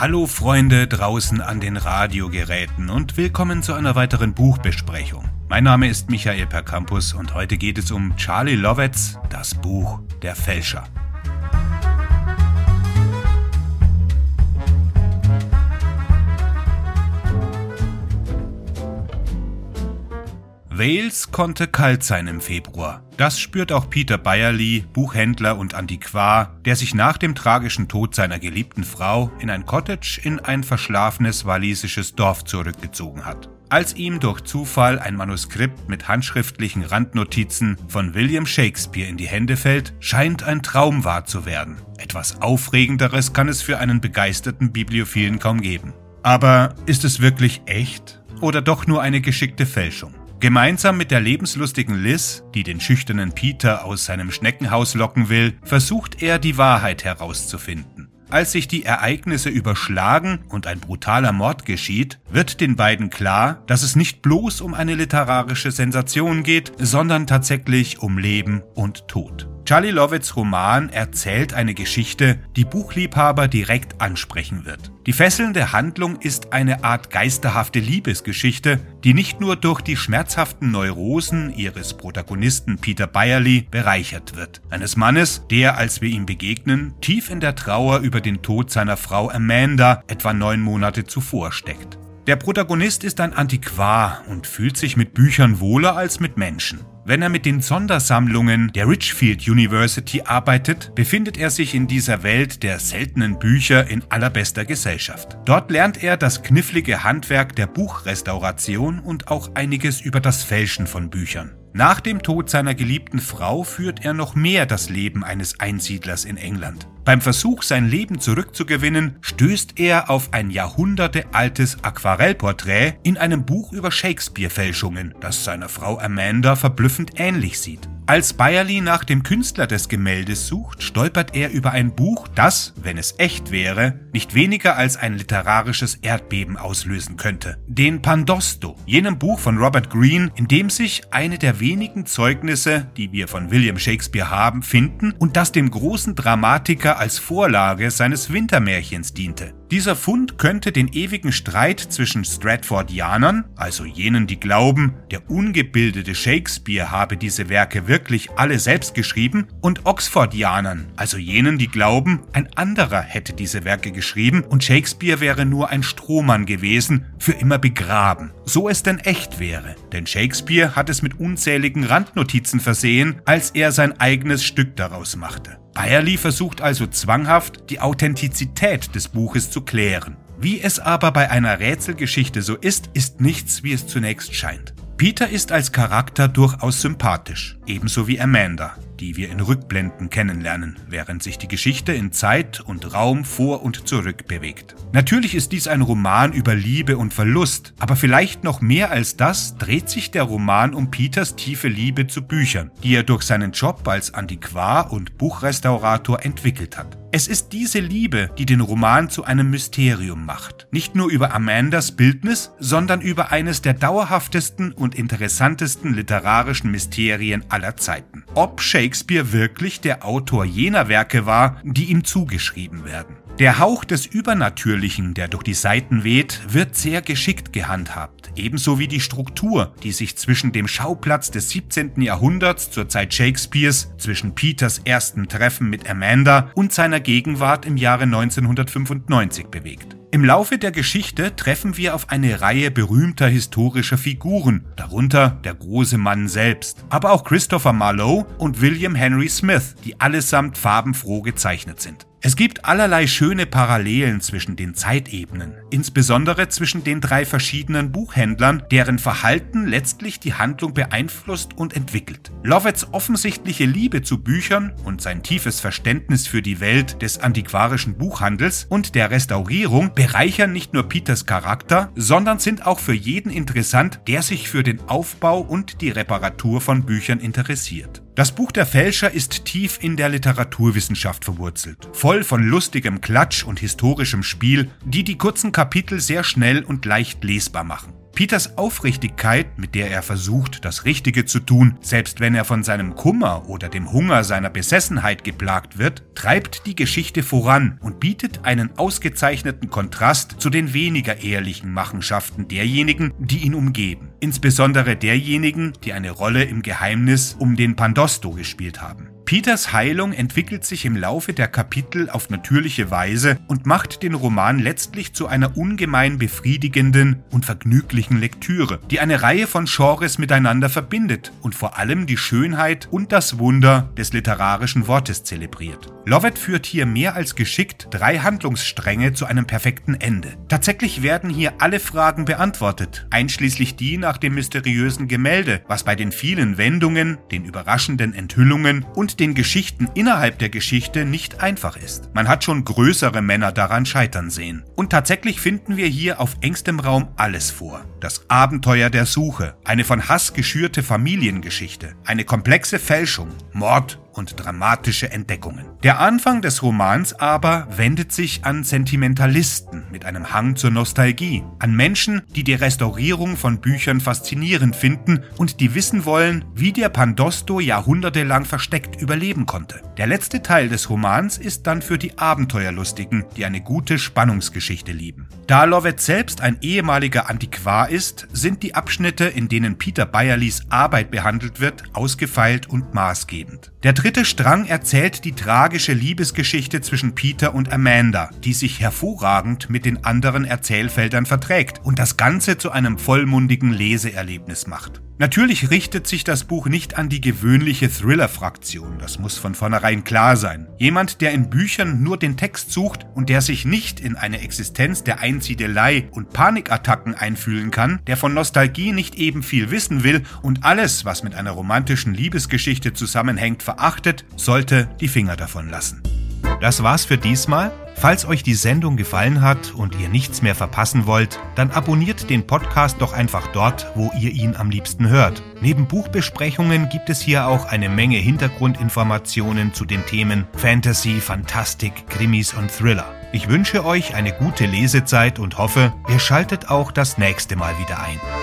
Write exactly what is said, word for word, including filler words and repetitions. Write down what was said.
Hallo Freunde draußen an den Radiogeräten und willkommen zu einer weiteren Buchbesprechung. Mein Name ist Michael Percampus und heute geht es um Charlie Lovets Das Buch der Fälscher. Wales konnte kalt sein im Februar. Das spürt auch Peter Byerly, Buchhändler und Antiquar, der sich nach dem tragischen Tod seiner geliebten Frau in ein Cottage in ein verschlafenes walisisches Dorf zurückgezogen hat. Als ihm durch Zufall ein Manuskript mit handschriftlichen Randnotizen von William Shakespeare in die Hände fällt, scheint ein Traum wahr zu werden. Etwas Aufregenderes kann es für einen begeisterten Bibliophilen kaum geben. Aber ist es wirklich echt oder doch nur eine geschickte Fälschung? Gemeinsam mit der lebenslustigen Liz, die den schüchternen Peter aus seinem Schneckenhaus locken will, versucht er, die Wahrheit herauszufinden. Als sich die Ereignisse überschlagen und ein brutaler Mord geschieht, wird den beiden klar, dass es nicht bloß um eine literarische Sensation geht, sondern tatsächlich um Leben und Tod. Charlie Lovets Roman erzählt eine Geschichte, die Buchliebhaber direkt ansprechen wird. Die fesselnde Handlung ist eine Art geisterhafte Liebesgeschichte, die nicht nur durch die schmerzhaften Neurosen ihres Protagonisten Peter Byerly bereichert wird. Eines Mannes, der, als wir ihm begegnen, tief in der Trauer über den Tod seiner Frau Amanda etwa neun Monate zuvor steckt. Der Protagonist ist ein Antiquar und fühlt sich mit Büchern wohler als mit Menschen. Wenn er mit den Sondersammlungen der Richfield University arbeitet, befindet er sich in dieser Welt der seltenen Bücher in allerbester Gesellschaft. Dort lernt er das knifflige Handwerk der Buchrestauration und auch einiges über das Fälschen von Büchern. Nach dem Tod seiner geliebten Frau führt er noch mehr das Leben eines Einsiedlers in England. Beim Versuch, sein Leben zurückzugewinnen, stößt er auf ein jahrhundertealtes Aquarellporträt in einem Buch über Shakespeare-Fälschungen, das seiner Frau Amanda verblüffend ähnlich sieht. Als Byerly nach dem Künstler des Gemäldes sucht, stolpert er über ein Buch, das, wenn es echt wäre, nicht weniger als ein literarisches Erdbeben auslösen könnte. Den Pandosto, jenem Buch von Robert Greene, in dem sich eine der wenigen Zeugnisse, die wir von William Shakespeare haben, finden und das dem großen Dramatiker als Vorlage seines Wintermärchens diente. Dieser Fund könnte den ewigen Streit zwischen Stratfordianern, also jenen, die glauben, der ungebildete Shakespeare habe diese Werke wirklich alle selbst geschrieben, und Oxfordianern, also jenen, die glauben, ein anderer hätte diese Werke geschrieben und Shakespeare wäre nur ein Strohmann gewesen, für immer begraben. So es denn echt wäre, denn Shakespeare hat es mit unzähligen Randnotizen versehen, als er sein eigenes Stück daraus machte. Byerly versucht also zwanghaft, die Authentizität des Buches zu klären. Wie es aber bei einer Rätselgeschichte so ist, ist nichts, wie es zunächst scheint. Peter ist als Charakter durchaus sympathisch, ebenso wie Amanda, die wir in Rückblenden kennenlernen, während sich die Geschichte in Zeit und Raum vor und zurück bewegt. Natürlich ist dies ein Roman über Liebe und Verlust, aber vielleicht noch mehr als das dreht sich der Roman um Peters tiefe Liebe zu Büchern, die er durch seinen Job als Antiquar und Buchrestaurator entwickelt hat. Es ist diese Liebe, die den Roman zu einem Mysterium macht. Nicht nur über Amandas Bildnis, sondern über eines der dauerhaftesten und interessantesten literarischen Mysterien aller Zeiten. Ob Shakespeare wirklich der Autor jener Werke war, die ihm zugeschrieben werden. Der Hauch des Übernatürlichen, der durch die Seiten weht, wird sehr geschickt gehandhabt, ebenso wie die Struktur, die sich zwischen dem Schauplatz des siebzehnten Jahrhunderts zur Zeit Shakespeares, zwischen Peters ersten Treffen mit Amanda und seiner Gegenwart im Jahre neunzehnhundertfünfundneunzig bewegt. Im Laufe der Geschichte treffen wir auf eine Reihe berühmter historischer Figuren, darunter der große Mann selbst, aber auch Christopher Marlowe und William Henry Smith, die allesamt farbenfroh gezeichnet sind. Es gibt allerlei schöne Parallelen zwischen den Zeitebenen, insbesondere zwischen den drei verschiedenen Buchhändlern, deren Verhalten letztlich die Handlung beeinflusst und entwickelt. Lovets offensichtliche Liebe zu Büchern und sein tiefes Verständnis für die Welt des antiquarischen Buchhandels und der Restaurierung bereichern nicht nur Peters Charakter, sondern sind auch für jeden interessant, der sich für den Aufbau und die Reparatur von Büchern interessiert. Das Buch der Fälscher ist tief in der Literaturwissenschaft verwurzelt, voll von lustigem Klatsch und historischem Spiel, die die kurzen Kapitel sehr schnell und leicht lesbar machen. Peters Aufrichtigkeit, mit der er versucht, das Richtige zu tun, selbst wenn er von seinem Kummer oder dem Hunger seiner Besessenheit geplagt wird, treibt die Geschichte voran und bietet einen ausgezeichneten Kontrast zu den weniger ehrlichen Machenschaften derjenigen, die ihn umgeben. Insbesondere derjenigen, die eine Rolle im Geheimnis um den Pandosto gespielt haben. Peters Heilung entwickelt sich im Laufe der Kapitel auf natürliche Weise und macht den Roman letztlich zu einer ungemein befriedigenden und vergnüglichen Lektüre, die eine Reihe von Genres miteinander verbindet und vor allem die Schönheit und das Wunder des literarischen Wortes zelebriert. Lovett führt hier mehr als geschickt drei Handlungsstränge zu einem perfekten Ende. Tatsächlich werden hier alle Fragen beantwortet, einschließlich die nach dem mysteriösen Gemälde, was bei den vielen Wendungen, den überraschenden Enthüllungen und den Geschichten innerhalb der Geschichte nicht einfach ist. Man hat schon größere Männer daran scheitern sehen. Und tatsächlich finden wir hier auf engstem Raum alles vor. Das Abenteuer der Suche, eine von Hass geschürte Familiengeschichte, eine komplexe Fälschung, Mord und dramatische Entdeckungen. Der Anfang des Romans aber wendet sich an Sentimentalisten mit einem Hang zur Nostalgie, an Menschen, die die Restaurierung von Büchern faszinierend finden und die wissen wollen, wie der Pandosto jahrhundertelang versteckt überleben konnte. Der letzte Teil des Romans ist dann für die Abenteuerlustigen, die eine gute Spannungsgeschichte lieben. Da Lovett selbst ein ehemaliger Antiquar ist, sind die Abschnitte, in denen Peter Bayerlys Arbeit behandelt wird, ausgefeilt und maßgebend. Der dritte Strang erzählt die tragische Liebesgeschichte zwischen Peter und Amanda, die sich hervorragend mit den anderen Erzählfeldern verträgt und das Ganze zu einem vollmundigen Leseerlebnis macht. Natürlich richtet sich das Buch nicht an die gewöhnliche Thriller-Fraktion, das muss von vornherein klar sein. Jemand, der in Büchern nur den Text sucht und der sich nicht in eine Existenz der Einsiedelei und Panikattacken einfühlen kann, der von Nostalgie nicht eben viel wissen will und alles, was mit einer romantischen Liebesgeschichte zusammenhängt, verachtet, sollte die Finger davon lassen. Das war's für diesmal. Falls euch die Sendung gefallen hat und ihr nichts mehr verpassen wollt, dann abonniert den Podcast doch einfach dort, wo ihr ihn am liebsten hört. Neben Buchbesprechungen gibt es hier auch eine Menge Hintergrundinformationen zu den Themen Fantasy, Fantastik, Krimis und Thriller. Ich wünsche euch eine gute Lesezeit und hoffe, ihr schaltet auch das nächste Mal wieder ein.